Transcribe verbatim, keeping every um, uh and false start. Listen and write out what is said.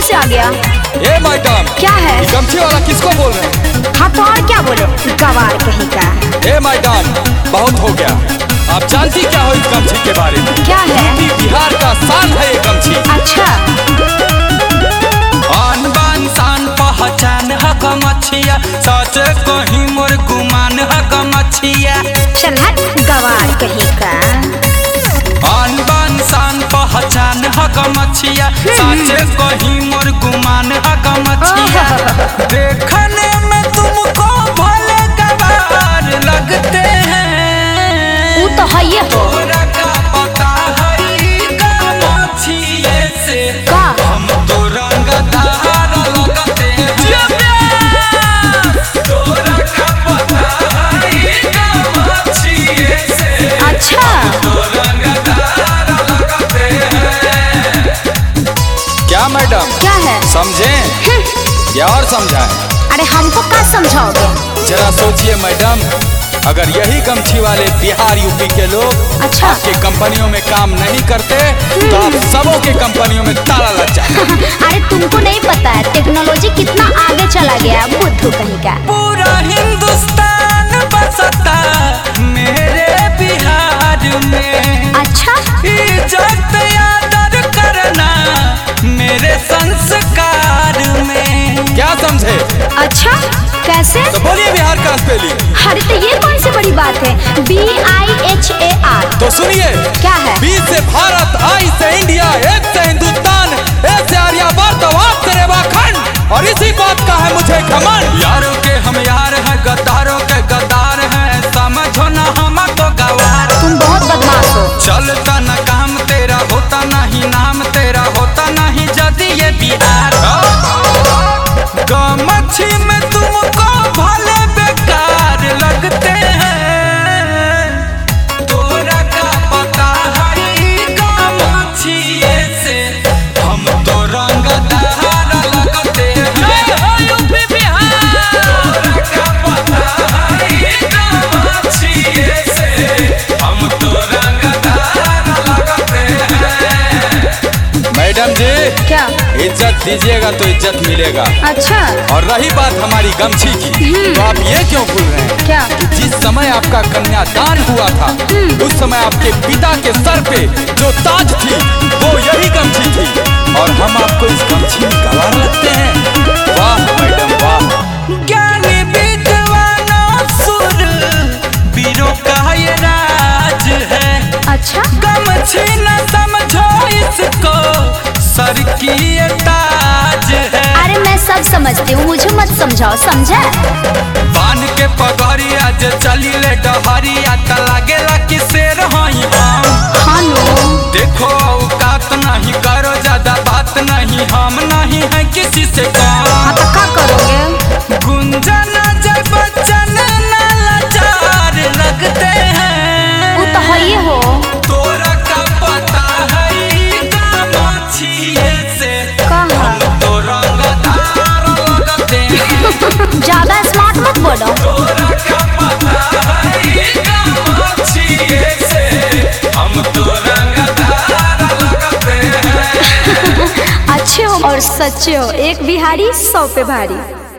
से आ गया? ए मैडम, क्या है? गमछी वाला किसको बोल रहे हैं? हाँ तो और क्या बोले, गवार कहीं का। ए मैडम, बहुत हो गया। आप जानती क्या हो इस गमछी के बारे में? क्या है? यूपी बिहार का शान है ये गमछी। अच्छा। आन बान शान पहचान है गमछिया, सच कहीं मोर गुमान है गमछिया। चल हट गवार कहीं का। आन बान शान पहचान है गमछिया, सच कहीं मोर गुमान है गमछिया। देखने में तुमको भले गवार लगते हैं, वो तो है ये हो। तोरा का पता है गमछिए से का हम तो रंगदार लगते हैं। तोरा का पता है गमछिए से अच्छा। तो रंगदार लगते हैं। क्या मैडम? क्या है? समझे या और समझाएं? अरे हमको क्या समझाओगे? जरा सोचिए मैडम, अगर यही गमछी वाले बिहार यूपी के लोग अच्छा। आपके कंपनियों में काम नहीं करते तो आप सबों के कंपनियों में ताला लग जाए। अरे तुमको नहीं पता है टेक्नोलॉजी कितना आगे चला गया, बुद्धू कहीं का। पूरा हिंदुस्तान बसता मेरे बिहार में। अच्छा। इज्जत आदर करना मेरे संस्कार में। क्या समझे? अच्छा कैसे? तो बोलिए बिहार का स्पेलिंग। अरे तो ये कौन सी बड़ी बात है? B I H A R. तो सुनिए, क्या है? बी से भारत, आई से इंडिया, एच से हिंदुस्तान, ए से आर्यभट्ट, वात से रेवाखंड, और इसी बात का है मुझे घमंड। यारों के हम यार हैं, गद्दारों के गद्दार हैं, समझो ना हम तो गवार। तुम बहुत बदमाश हो। चलता न काम तेरा, होता नहीं नाम तेरा, होता नहीं जदी ये बिहार। गमछी में तुमको भले बेकार लगते हैं, तोरा का पता है गमछिए से हम तो रंगदार लगते हैं। यूपी बिहार। तोरा का पता है गमछिए से हम तो रंगदार लगते हैं। मैडम जी, क्या? इज्जत दीजिएगा तो इज्जत मिलेगा। अच्छा। और रही बात हमारी गमछी की, तो आप ये क्यों भूल रहे हैं? क्या? जिस समय आपका कन्यादान हुआ था उस समय आपके पिता के सर पे जो ताज थी वो यही गमछी थी, और हम आपको इस गमछी में गवार लगते हैं। वाह मैडम वाह। ज्ञानी विद्वानों सुर वीरों का ये राज है। अच्छा। गमछी न समझो इसको, सर की ये ताज है। अरे मैं सब समझती हूँ, मुझे मत समझाओ, समझा? बान के पगड़िया जे चली ले डहरिया त लागेला कि शेर हई हम। हाँ नो। देखो औकात नहीं, करो ज्यादा बात नहीं, हम नहीं है किसी से कम। हाँ तो क्या करोगे? गुंजन जय बच्चन न लाचार लगते हैं, वो तो है ये हो। तोरा का पता है गमछिए से कहाँ? हम तो रंगदार लगते हैं। ज्यादा स्मार्ट मत बोलो। तोरा का पता है गमछिए से हम तो रंगदार लगते हैं। अच्छे हो और सच्चे हो, एक बिहारी सौ पे भारी।